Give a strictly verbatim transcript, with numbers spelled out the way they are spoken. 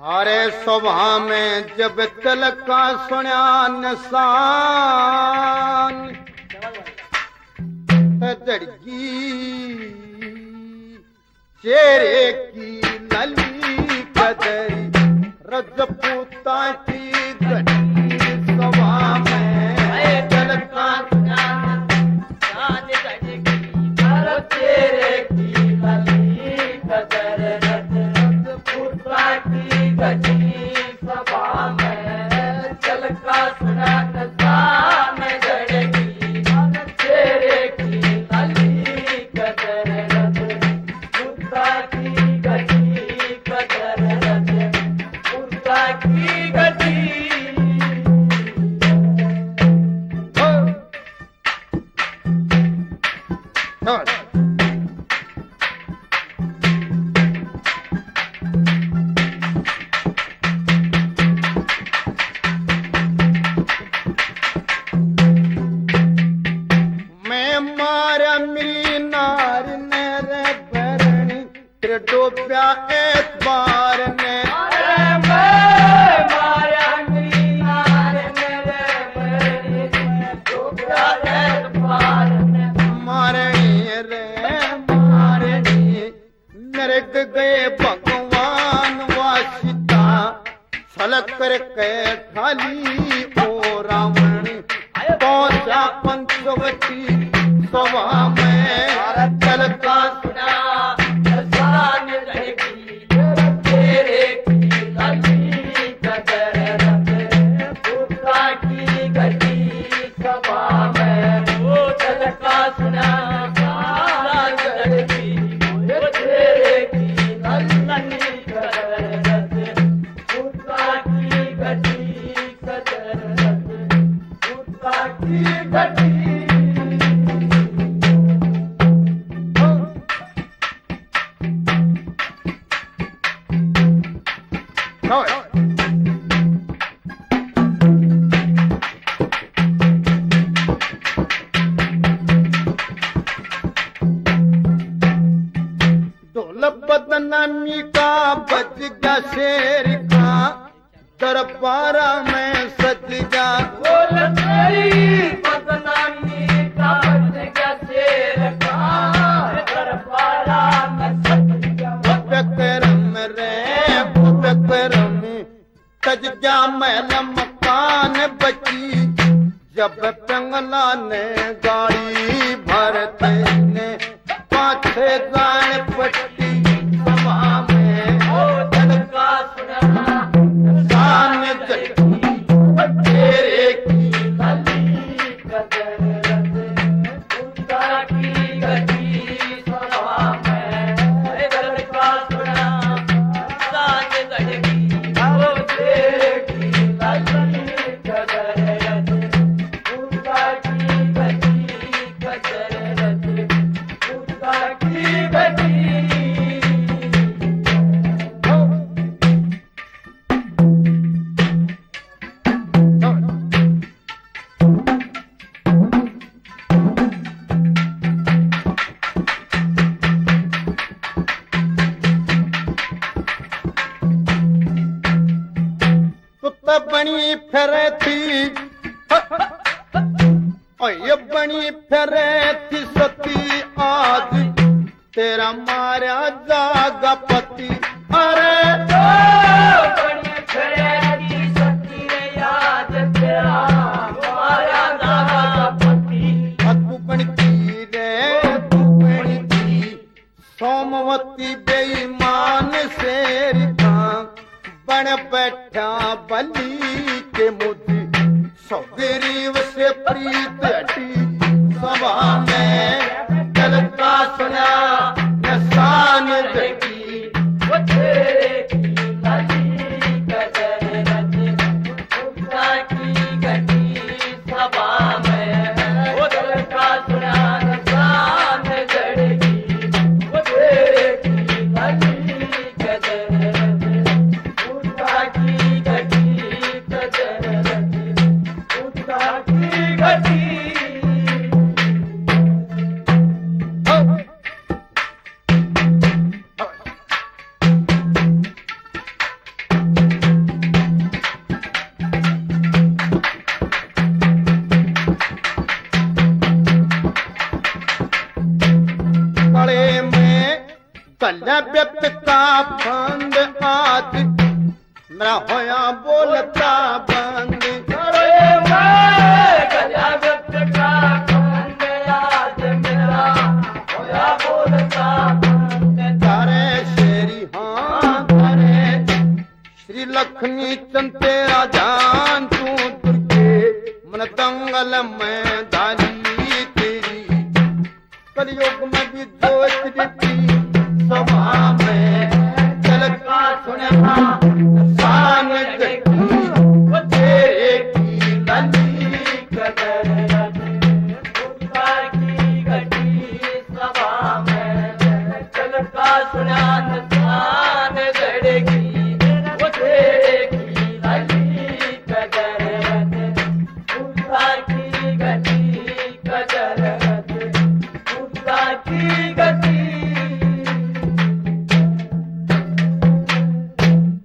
अरे सभा में जब तिलका सुना निशान तड़गी चेहरे की लली कदरी रजपूता की गटी सभा में तिलका सुना निशान तड़गी चेहरे की लली कदरी रजपूता की गटी सभा में तिलका सुना निशान तड़गी चेहरे की लली कदरी रजपूता की गटी कदरी रजपूता की गटी मैं मारा मेरी नार ने रे भरणी तेरे डोब्या एतबार ने गए भगवान वासिता छलक कर के खाली ओ रावण पहुंचा पंचवटी सभा में तिलका सुना निशान तड़गी तेरे की लली कदरी रजपूता की गटी सभा में वो तिलका सुना निशान तड़गी तेरे की लली कदरी रजपूता की गटी कदरी रजपूता की गटी बदनामी का बच गया शेर का दरबारा में सज गया बोल तेरी बदनामी का बच गया शेर का दरबारा में सज गया करम रे करम सज गया महल मकान बची जब पिंगला ने गाड़ी भरते ने पाछे गान पट्टी सभा में ओ तिलका सुना निशान तड़गी तेरे की लली कदरी रजपूता की गटी सभा में तिलका सुना निशान तड़गी तेरे की लली कदरी रजपूता की गटी कदरी रजपूता की गटी बनी फिरे थी ये बनी फिरे थी सती आज तेरा मारा जागा पति अरे बनी फिरे थी सती आज तेरा मारा जागा पति तू बनती रे तू बनती सोमवती बेईमान शेर का बन बैठा बली के मुझे सौगरीब से प्रीत हटी सभा में तिलका सुना निशान तड़गी तेरे की लली कदरी रजपूता की गटी सभा में वो तिलका सुना निशान तड़गी तेरे की लली कदरी रजपूता की गटी कदरी रजपूता की गटी कल्या व्यक्त का बंद आज मेरा होया बोलता बंद कल्या व्यक्त का बंद आज मेरा होया बोलता बंद तारे शेरी हाँ तारे श्री लक्ष्मी चंद तेरा जान तू दुर्गे मन दंगल में धारी तेरी कलयुग में भी दो स्थिति सभा में चल का सुने शान जगी तेरे की लली कदर की घटी सभा में चल का सुना शान जड़ेगी